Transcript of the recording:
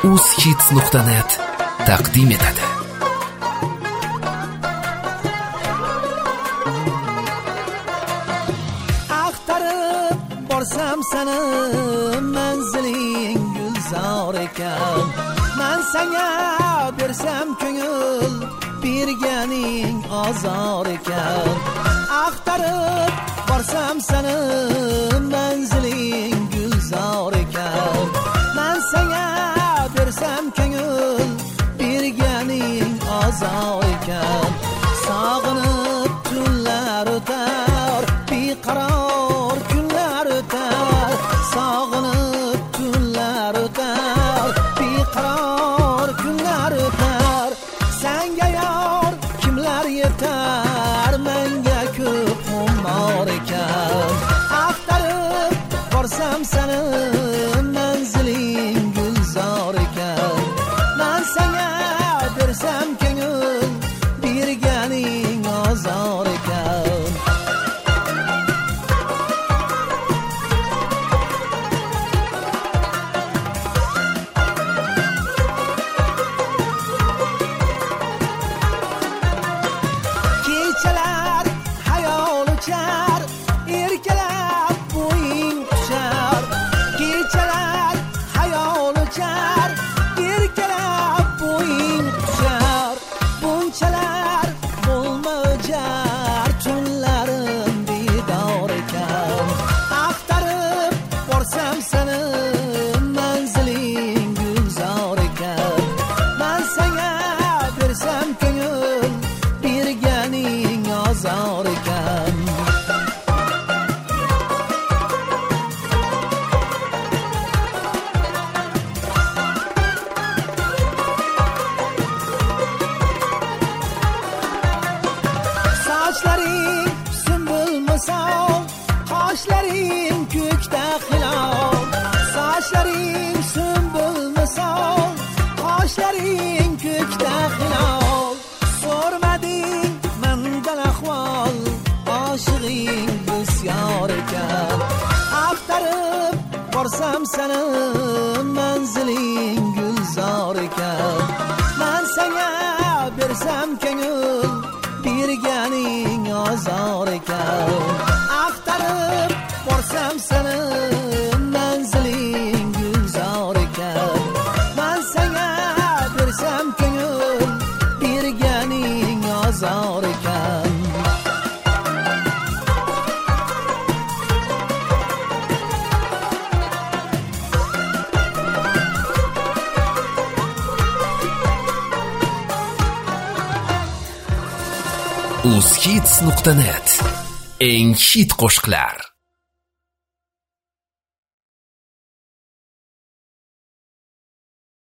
uzhits.net taqdim etadi. Axtarib borsam seni manziling gulzor ekan. Men senga bersam ko'ngil berganing azor ekan. Axtarib borsam seni manziling gulzor ekan. Men senga bersam ko'ngil berganing azor ekan. Sog'inib tunlar o'tar, beqaror kunlar o'tar. Sog'inib tunlar o'tar, beqaror kunlar o'tar. Senga yor kimlar yetar, menga ko'p xumor ekan. Axtarib borsam seni manziling gulzor ekan. Men senga bersam ko'ngil berganing azor ekan. Kechalar hayol uchar, erkalab bo'ying quchar. Kechalar hayol uchar, erkalab bo'ying quchar. Bunchalar bo'lma o'jar, tunlarim bedor ekan. Axtarib borsam seni manziling gulzor ekan. Men senga bersam ko'ngil berganing azor ekan. Sochlaring sumbul misol, qoshlaring ko'kda hilol. Sochlaring sumbul misol, qoshlaring ko'kda hilol. So'rmading mendan ahvol, oshig'ing bisyor ekan. Axtarib borsam seni manziling gulzor ekan. Men senga bersam ko'ngil berganing azor ekan. Axtarib borsam seni manziling gulzor ekan. Men senga bersam ko'ngil berganing azor ekan. uzhits.net eng hit qo'shiqlar.